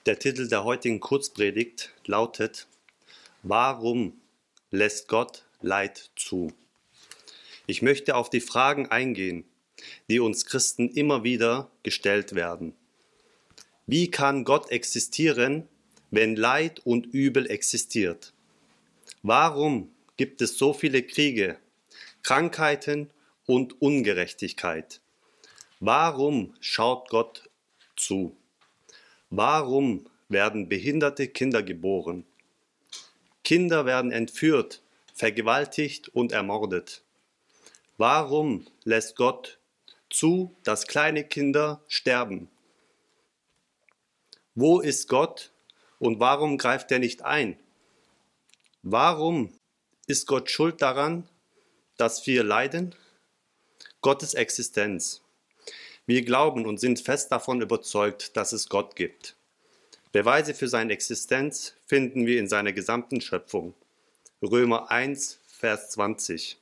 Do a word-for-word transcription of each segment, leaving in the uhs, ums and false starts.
Der Titel der heutigen Kurzpredigt lautet: Warum lässt Gott Leid zu? Ich möchte auf die Fragen eingehen, die uns Christen immer wieder gestellt werden. Wie kann Gott existieren, wenn Leid und Übel existiert? Warum gibt es so viele Kriege, Krankheiten und Ungerechtigkeit? Warum schaut Gott zu? Warum werden behinderte Kinder geboren? Kinder werden entführt, vergewaltigt und ermordet. Warum lässt Gott zu, dass kleine Kinder sterben? Wo ist Gott und warum greift er nicht ein? Warum ist Gott schuld daran, dass wir leiden? Gottes Existenz. Wir glauben und sind fest davon überzeugt, dass es Gott gibt. Beweise für seine Existenz finden wir in seiner gesamten Schöpfung. Römer eins, Vers zwanzig.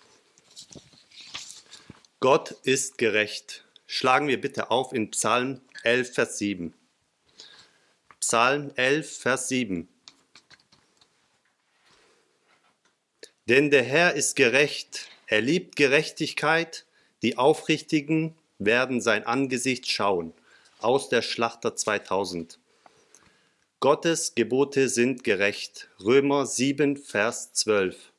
Gott ist gerecht. Schlagen wir bitte auf in Psalm elf, Vers sieben. Psalm elf, Vers sieben. Denn der Herr ist gerecht, er liebt Gerechtigkeit, die Aufrichtigen werden sein Angesicht schauen. Aus der Schlachter zweitausend. Gottes Gebote sind gerecht. Römer sieben, Vers zwölf.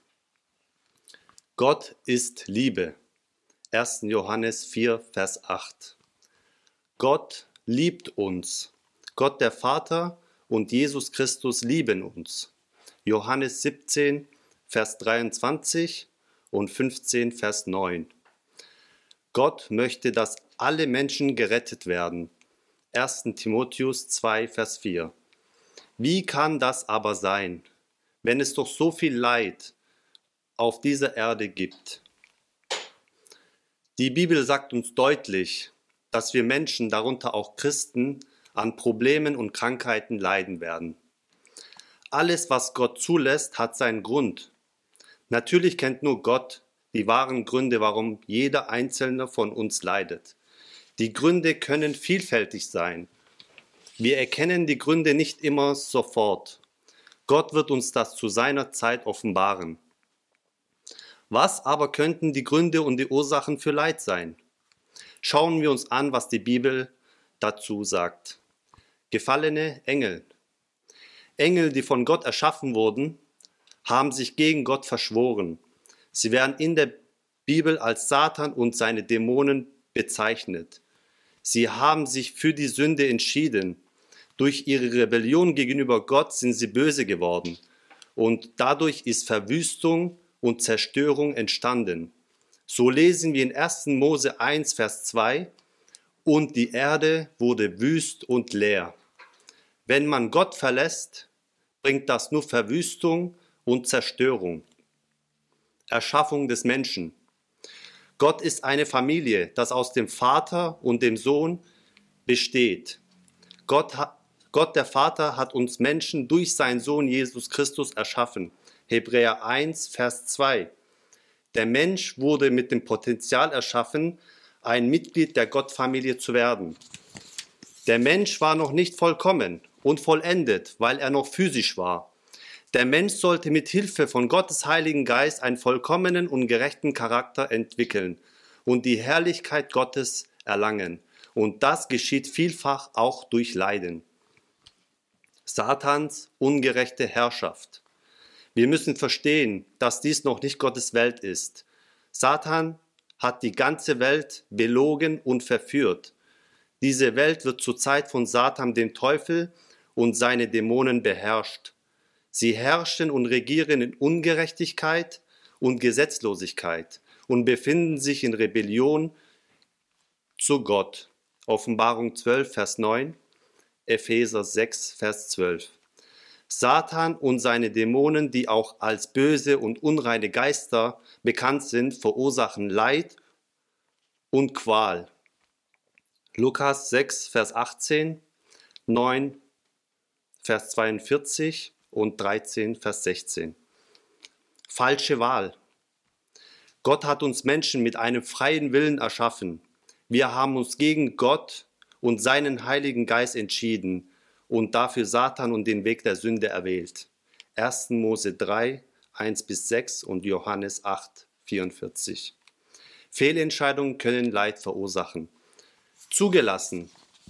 Gott ist Liebe. erster Johannes vier, Vers acht. Gott liebt uns. Gott der Vater und Jesus Christus lieben uns. Johannes siebzehn, Vers dreiundzwanzig und fünfzehn, Vers neun. Gott möchte, dass alle Menschen gerettet werden. erster Timotheus zwei, Vers vier. Wie kann das aber sein, wenn es doch so viel Leid auf dieser Erde gibt? Die Bibel sagt uns deutlich, dass wir Menschen, darunter auch Christen, an Problemen und Krankheiten leiden werden. Alles, was Gott zulässt, hat seinen Grund. Natürlich kennt nur Gott die wahren Gründe, warum jeder Einzelne von uns leidet. Die Gründe können vielfältig sein. Wir erkennen die Gründe nicht immer sofort. Gott wird uns das zu seiner Zeit offenbaren. Was aber könnten die Gründe und die Ursachen für Leid sein? Schauen wir uns an, was die Bibel dazu sagt. Gefallene Engel. Engel, die von Gott erschaffen wurden, haben sich gegen Gott verschworen. Sie werden in der Bibel als Satan und seine Dämonen bezeichnet. Sie haben sich für die Sünde entschieden. Durch ihre Rebellion gegenüber Gott sind sie böse geworden. Und dadurch ist Verwüstung und Zerstörung entstanden. So lesen wir in erster Mose eins, Vers zwei, und die Erde wurde wüst und leer. Wenn man Gott verlässt, bringt das nur Verwüstung und Zerstörung. Erschaffung des Menschen. Gott ist eine Familie, das aus dem Vater und dem Sohn besteht. Gott, Gott der Vater hat uns Menschen durch seinen Sohn Jesus Christus erschaffen. Hebräer eins, Vers zwei. Der Mensch wurde mit dem Potenzial erschaffen, ein Mitglied der Gottfamilie zu werden. Der Mensch war noch nicht vollkommen und vollendet, weil er noch physisch war. Der Mensch sollte mit Hilfe von Gottes Heiligen Geist einen vollkommenen und gerechten Charakter entwickeln und die Herrlichkeit Gottes erlangen. Und das geschieht vielfach auch durch Leiden. Satans ungerechte Herrschaft. Wir müssen verstehen, dass dies noch nicht Gottes Welt ist. Satan hat die ganze Welt belogen und verführt. Diese Welt wird zur Zeit von Satan, dem Teufel, und seine Dämonen beherrscht. Sie herrschen und regieren in Ungerechtigkeit und Gesetzlosigkeit und befinden sich in Rebellion zu Gott. Offenbarung zwölf, Vers neun, Epheser sechs, Vers zwölf. Satan und seine Dämonen, die auch als böse und unreine Geister bekannt sind, verursachen Leid und Qual. Lukas sechs, Vers achtzehn, neun, Vers zweiundvierzig und dreizehn, Vers sechzehn. Falsche Wahl. Gott hat uns Menschen mit einem freien Willen erschaffen. Wir haben uns gegen Gott und seinen Heiligen Geist entschieden und dafür Satan und den Weg der Sünde erwählt. erster Mose drei, eins bis sechs und Johannes acht, vierundvierzig. Fehlentscheidungen können Leid verursachen. Zugelassen.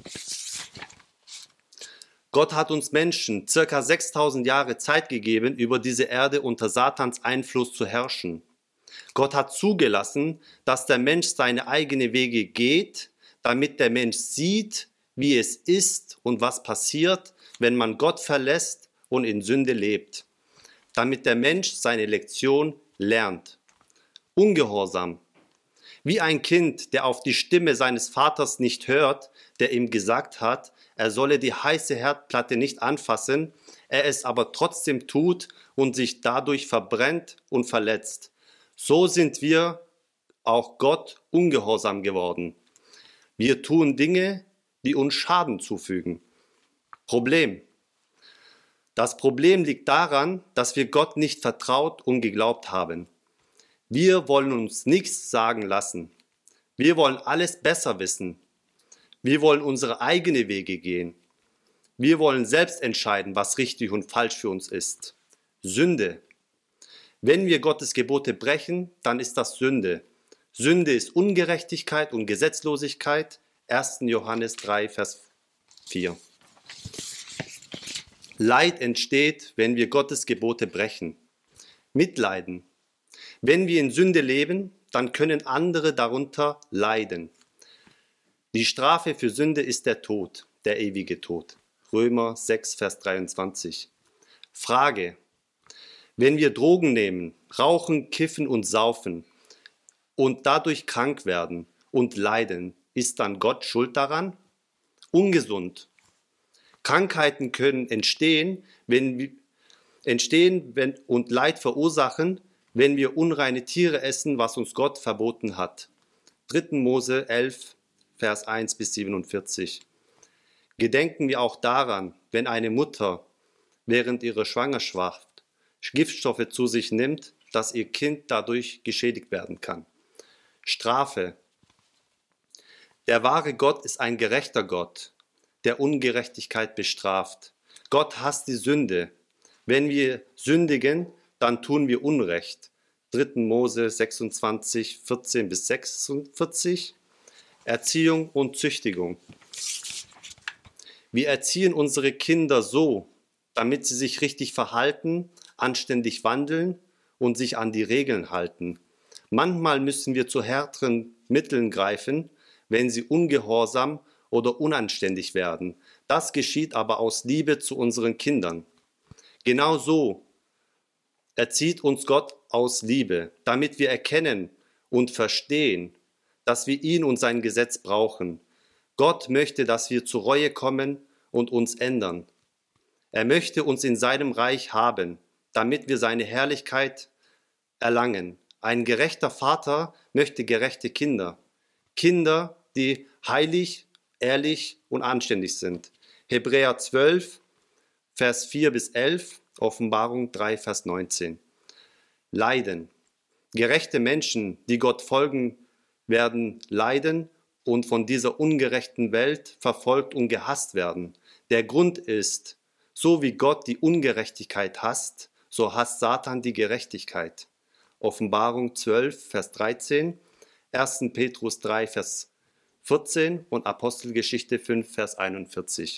Gott hat uns Menschen circa sechstausend Jahre Zeit gegeben, über diese Erde unter Satans Einfluss zu herrschen. Gott hat zugelassen, dass der Mensch seine eigenen Wege geht, damit der Mensch sieht, wie es ist und was passiert, wenn man Gott verlässt und in Sünde lebt. Damit der Mensch seine Lektion lernt. Ungehorsam. Wie ein Kind, der auf die Stimme seines Vaters nicht hört, der ihm gesagt hat, er solle die heiße Herdplatte nicht anfassen, er es aber trotzdem tut und sich dadurch verbrennt und verletzt. So sind wir auch Gott ungehorsam geworden. Wir tun Dinge, die uns Schaden zufügen. Problem. Das Problem liegt daran, dass wir Gott nicht vertraut und geglaubt haben. Wir wollen uns nichts sagen lassen. Wir wollen alles besser wissen. Wir wollen unsere eigenen Wege gehen. Wir wollen selbst entscheiden, was richtig und falsch für uns ist. Sünde. Wenn wir Gottes Gebote brechen, dann ist das Sünde. Sünde ist Ungerechtigkeit und Gesetzlosigkeit. erster Johannes drei, Vers vier. Leid entsteht, wenn wir Gottes Gebote brechen. Mitleiden. Wenn wir in Sünde leben, dann können andere darunter leiden. Die Strafe für Sünde ist der Tod, der ewige Tod. Römer sechs, Vers dreiundzwanzig. Frage. Wenn wir Drogen nehmen, rauchen, kiffen und saufen und dadurch krank werden und leiden, ist dann Gott schuld daran? Ungesund. Krankheiten können entstehen, wenn wir, entstehen wenn, und Leid verursachen, wenn wir unreine Tiere essen, was uns Gott verboten hat. dritter Mose elf, Vers eins bis siebenundvierzig. Gedenken wir auch daran, wenn eine Mutter während ihrer Schwangerschaft Giftstoffe zu sich nimmt, dass ihr Kind dadurch geschädigt werden kann. Strafe. Der wahre Gott ist ein gerechter Gott, der Ungerechtigkeit bestraft. Gott hasst die Sünde. Wenn wir sündigen, dann tun wir Unrecht. dritter Mose sechsundzwanzig, vierzehn bis sechsundvierzig. Erziehung und Züchtigung. Wir erziehen unsere Kinder so, damit sie sich richtig verhalten, anständig wandeln und sich an die Regeln halten. Manchmal müssen wir zu härteren Mitteln greifen, wenn sie ungehorsam oder unanständig werden. Das geschieht aber aus Liebe zu unseren Kindern. Genau so erzieht uns Gott aus Liebe, damit wir erkennen und verstehen, dass wir ihn und sein Gesetz brauchen. Gott möchte, dass wir zur Reue kommen und uns ändern. Er möchte uns in seinem Reich haben, damit wir seine Herrlichkeit erlangen. Ein gerechter Vater möchte gerechte Kinder. Kinder, die heilig, ehrlich und anständig sind. Hebräer zwölf, Vers vier bis elf, Offenbarung drei, Vers neunzehn. Leiden. Gerechte Menschen, die Gott folgen, werden leiden und von dieser ungerechten Welt verfolgt und gehasst werden. Der Grund ist, so wie Gott die Ungerechtigkeit hasst, so hasst Satan die Gerechtigkeit. Offenbarung zwölf, Vers dreizehn, erster Petrus drei, Vers vierzehn und Apostelgeschichte fünf, Vers einundvierzig.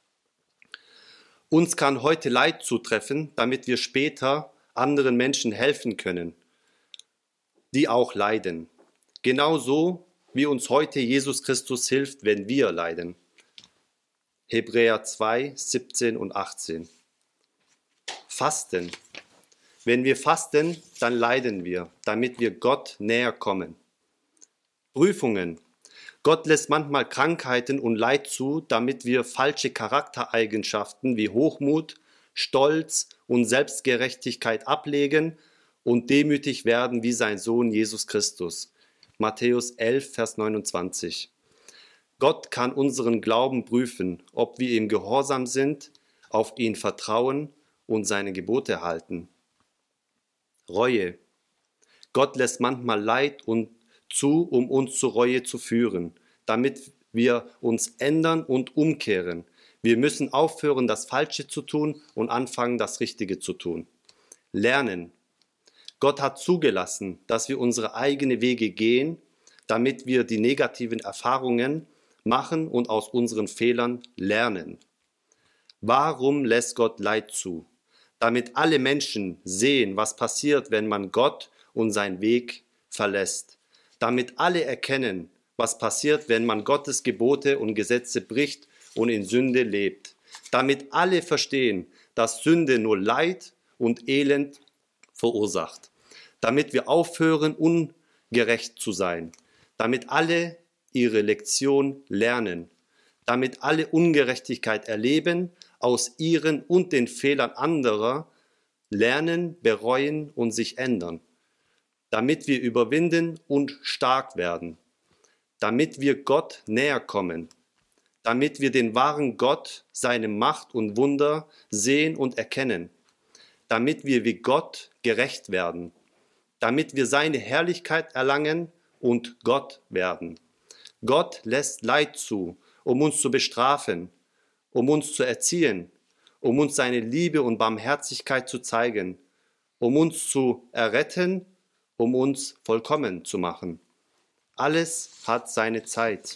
Uns kann heute Leid zutreffen, damit wir später anderen Menschen helfen können, die auch leiden. Genauso wie uns heute Jesus Christus hilft, wenn wir leiden. Hebräer zwei, siebzehn und achtzehn. Fasten. Wenn wir fasten, dann leiden wir, damit wir Gott näher kommen. Prüfungen. Gott lässt manchmal Krankheiten und Leid zu, damit wir falsche Charaktereigenschaften wie Hochmut, Stolz und Selbstgerechtigkeit ablegen und demütig werden wie sein Sohn Jesus Christus. Matthäus elf, Vers neunundzwanzig. Gott kann unseren Glauben prüfen, ob wir ihm gehorsam sind, auf ihn vertrauen und seine Gebote halten. Reue. Gott lässt manchmal Leid und zu, um uns zur Reue zu führen, damit wir uns ändern und umkehren. Wir müssen aufhören, das Falsche zu tun und anfangen, das Richtige zu tun. Lernen. Gott hat zugelassen, dass wir unsere eigenen Wege gehen, damit wir die negativen Erfahrungen machen und aus unseren Fehlern lernen. Warum lässt Gott Leid zu? Damit alle Menschen sehen, was passiert, wenn man Gott und seinen Weg verlässt. Damit alle erkennen, was passiert, wenn man Gottes Gebote und Gesetze bricht und in Sünde lebt. Damit alle verstehen, dass Sünde nur Leid und Elend verursacht. Damit wir aufhören, ungerecht zu sein. Damit alle ihre Lektion lernen. Damit alle Ungerechtigkeit erleben, aus ihren und den Fehlern anderer lernen, bereuen und sich ändern. Damit wir überwinden und stark werden. Damit wir Gott näher kommen. Damit wir den wahren Gott, seine Macht und Wunder sehen und erkennen. Damit wir wie Gott gerecht werden. Damit wir seine Herrlichkeit erlangen und Gott werden. Gott lässt Leid zu, um uns zu bestrafen, um uns zu erziehen, um uns seine Liebe und Barmherzigkeit zu zeigen, um uns zu erretten, um uns vollkommen zu machen. Alles hat seine Zeit.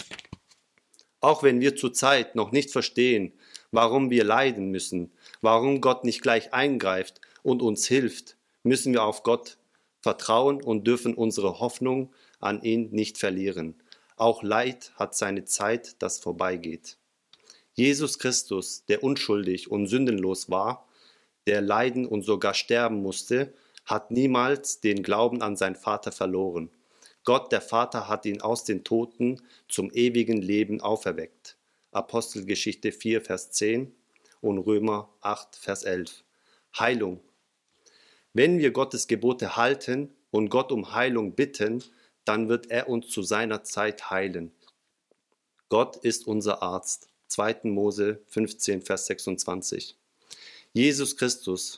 Auch wenn wir zurzeit noch nicht verstehen, warum wir leiden müssen, warum Gott nicht gleich eingreift und uns hilft, müssen wir auf Gott vertrauen und dürfen unsere Hoffnung an ihn nicht verlieren. Auch Leid hat seine Zeit, das vorbeigeht. Jesus Christus, der unschuldig und sündenlos war, der leiden und sogar sterben musste, hat niemals den Glauben an seinen Vater verloren. Gott, der Vater, hat ihn aus den Toten zum ewigen Leben auferweckt. Apostelgeschichte vier, Vers zehn und Römer acht, Vers elf. Heilung. Wenn wir Gottes Gebote halten und Gott um Heilung bitten, dann wird er uns zu seiner Zeit heilen. Gott ist unser Arzt. zweiter Mose fünfzehn, Vers sechsundzwanzig. Jesus Christus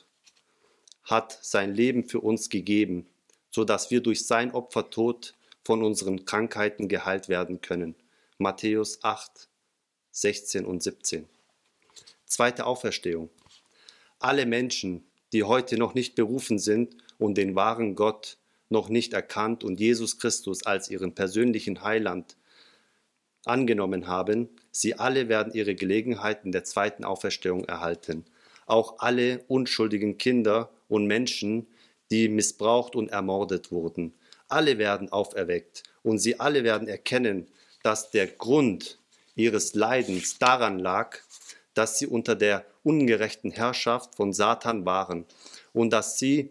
hat sein Leben für uns gegeben, sodass wir durch sein Opfertod von unseren Krankheiten geheilt werden können. Matthäus acht, sechzehn und siebzehn. Zweite Auferstehung. Alle Menschen, die heute noch nicht berufen sind und den wahren Gott noch nicht erkannt und Jesus Christus als ihren persönlichen Heiland angenommen haben, sie alle werden ihre Gelegenheiten der zweiten Auferstehung erhalten. Auch alle unschuldigen Kinder und Menschen, die missbraucht und ermordet wurden. Alle werden auferweckt und sie alle werden erkennen, dass der Grund ihres Leidens daran lag, dass sie unter der ungerechten Herrschaft von Satan waren und dass sie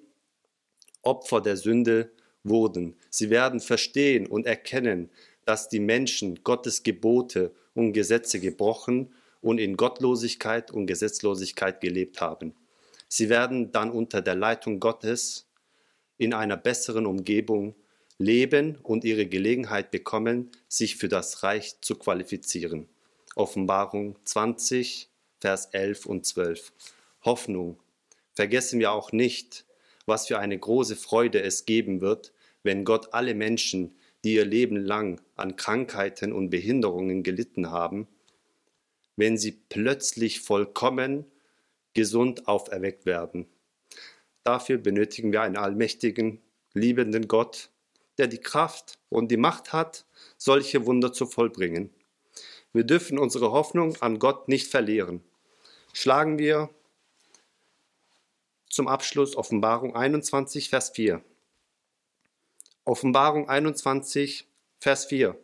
Opfer der Sünde wurden. Sie werden verstehen und erkennen, dass die Menschen Gottes Gebote und Gesetze gebrochen und in Gottlosigkeit und Gesetzlosigkeit gelebt haben. Sie werden dann unter der Leitung Gottes in einer besseren Umgebung leben und ihre Gelegenheit bekommen, sich für das Reich zu qualifizieren. Offenbarung zwanzig, Vers elf und zwölf. Hoffnung. Vergessen wir auch nicht, was für eine große Freude es geben wird, wenn Gott alle Menschen, die ihr Leben lang an Krankheiten und Behinderungen gelitten haben, wenn sie plötzlich vollkommen gesund auferweckt werden. Dafür benötigen wir einen allmächtigen, liebenden Gott, der die Kraft und die Macht hat, solche Wunder zu vollbringen. Wir dürfen unsere Hoffnung an Gott nicht verlieren. Schlagen wir zum Abschluss Offenbarung einundzwanzig, Vers vier. Offenbarung einundzwanzig, Vers vier.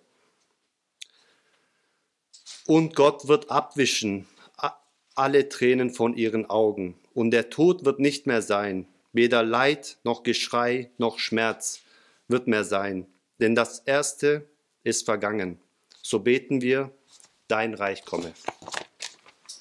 Und Gott wird abwischen alle Tränen von ihren Augen, und der Tod wird nicht mehr sein, weder Leid noch Geschrei noch Schmerz wird mehr sein, denn das Erste ist vergangen. So beten wir, dein Reich komme.